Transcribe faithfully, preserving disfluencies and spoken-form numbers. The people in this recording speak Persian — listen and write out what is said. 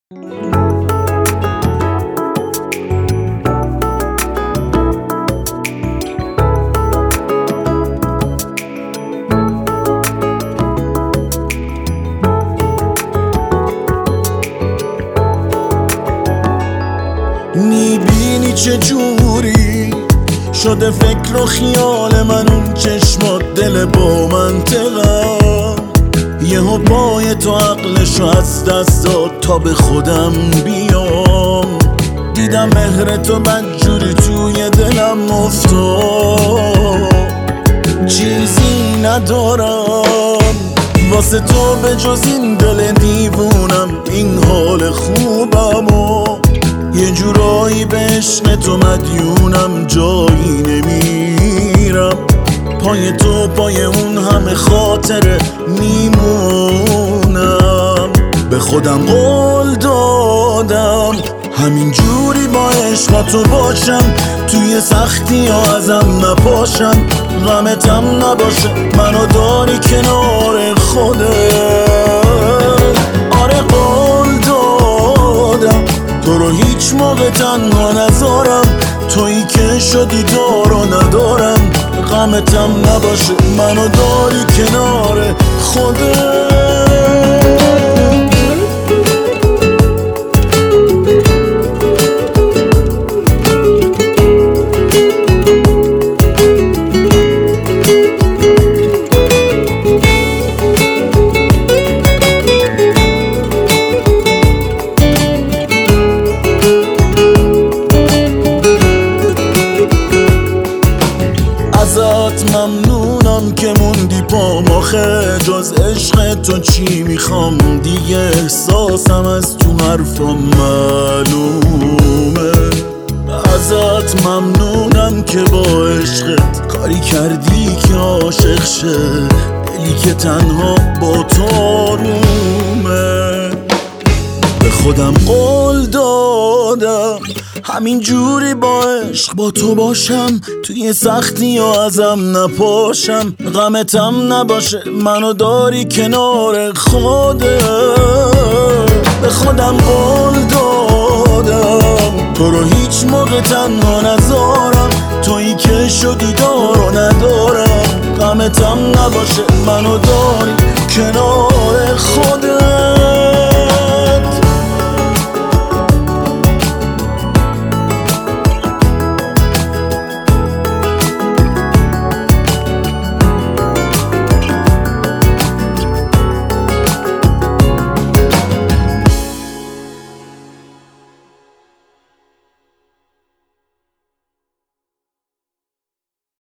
میبینی چه جوری شده فکر و خیال من، اون چشمات دل با منطقم، یهو پای تو عقلشو از دست داد تا به خودم بیام. دیدم مهر تو بدجوری توی دلم افتاد، چیزی ندارم واسه تو به جز این دل دیوونم، این حال خوبم و یه جورایی به عشق تو مدیونم، جایی نمیرم پای تو، پای اون همه خاطره میمونم. به خودم قول دادم همین جوری با عشق تو باشم، توی سختی ها ازم نپاشم، غمتم نباشه منو داری کنار خودت. آره قول دادم تو رو هیچ موقع تنها نذارم، تویی که شدی دارو ندارم، غمتم نباشه منو داری کنار خودت. ازت ممنونم که موندی پام، آخه جز عشق تو چی میخوام دیگه، احساسم از تو حرفم معلومه. ازت ممنونم که با عشقت کاری کردی که عاشق شه دلی که تنها با تو آرومه. به خودم قول دادم همین جوری با عشق با تو باشم، توی سختی ها ازم نپاشم، غمتم نباشه منو داری کنار خودت. به خودم قول دادم تو رو هیچ موقع تنها نذارم، تویی که شدی دارو ندارم، غمتم نباشه منو داری کنار خودت.